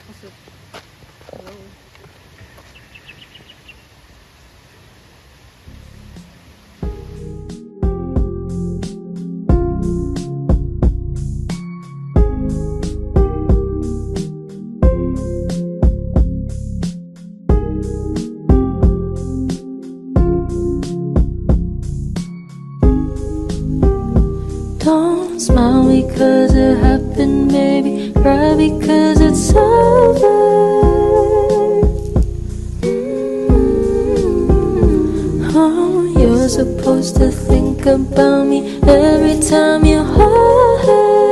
opposite. Hello. Don't smile because it happened, baby. Cry because it's over. Oh, you're supposed to think about me every time you hurt.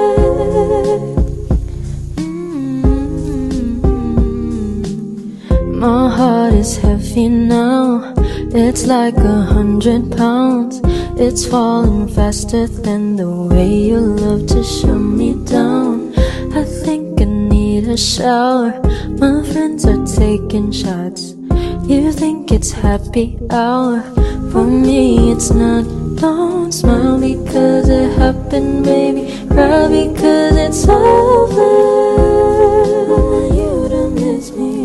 My heart is heavy now. It's like 100 pounds. It's falling faster than the way you love to shut me down. I think I need a shower. My friends are taking shots. You think it's happy hour. For me it's not. Don't smile because it happened, baby. Cry because it's over. You don't miss me.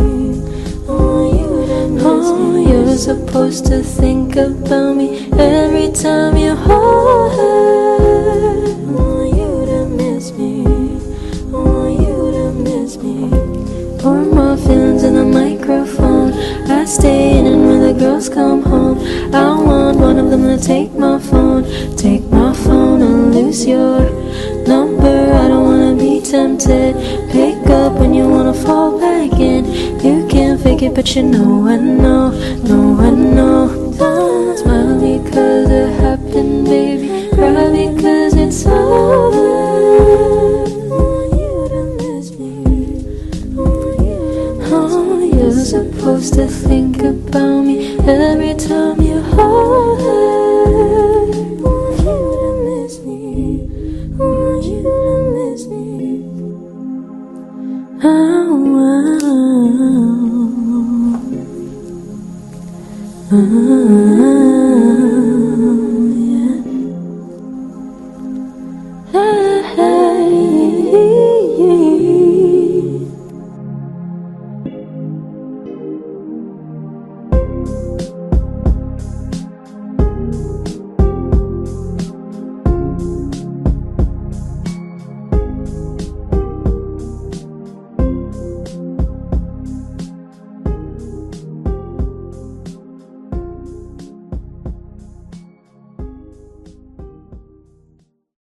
Oh, you're supposed to think about me every time you hurt. Oh, you don't miss me. Oh, you don't miss me. Pour my feelings in the microphone. I stay in when the girls come home. I want one of them to take my phone. Take my phone and lose your number. I don't wanna be tempted. Pick up when you wanna fall back in. You can't fake it, but you know I know. No, I know. Don't smile because it happened, baby. Cry because it's over. Oh, you don't miss me. Oh, you're supposed to think about me every time you hurt. Oh, you don't miss me. Oh, you don't miss me. Oh, oh, oh.